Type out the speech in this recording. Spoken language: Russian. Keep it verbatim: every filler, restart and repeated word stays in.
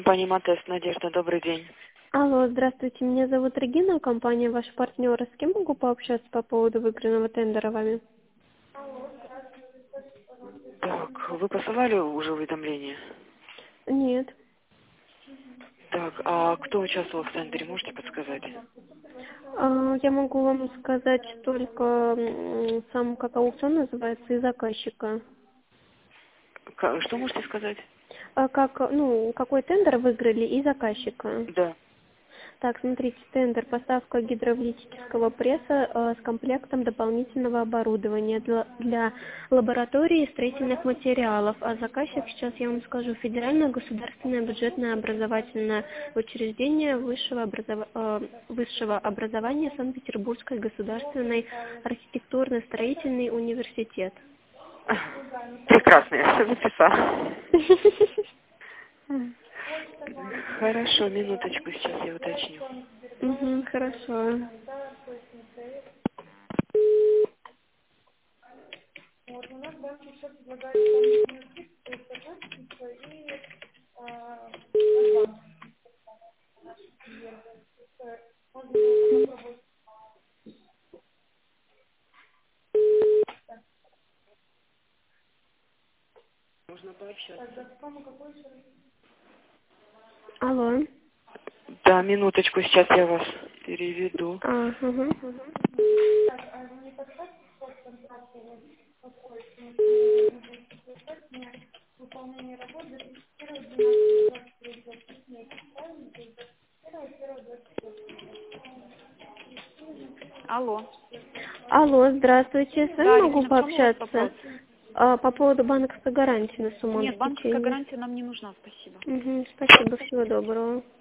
Компания Матест, Надежда, добрый день. Алло, здравствуйте, меня зовут Регина, компания «Ваш партнер». С кем могу пообщаться по поводу выигранного тендера вами? Так, вы посылали уже уведомление? Нет. Так, а кто участвовал в тендере, можете подсказать? А, Я могу вам сказать только м, сам, как аукцион называется, и заказчика. Ка- Что можете сказать? А как, ну, какой тендер выиграли и заказчика. Да. Так, смотрите, тендер поставка гидравлического пресса э, с комплектом дополнительного оборудования для, для лаборатории и строительных материалов. А заказчик, сейчас я вам скажу, Федеральное государственное бюджетное образовательное учреждение высшего, образова- э, высшего образования Санкт-Петербургской государственный архитектурно-строительный университет. Прекрасно, я все записала. Хорошо, минуточку, сейчас я уточню. Мгм, хорошо. Можно пообщаться. Алло. Да, минуточку, сейчас я вас переведу. А, угу. Алло. Алло, здравствуйте. С вами Да, могу Регина, в чем у вас пообщаться? вопрос? А, по поводу банковской гарантии на сумму Нет, банковская обеспечения. гарантия нам не нужна, спасибо. Угу, спасибо, всего доброго.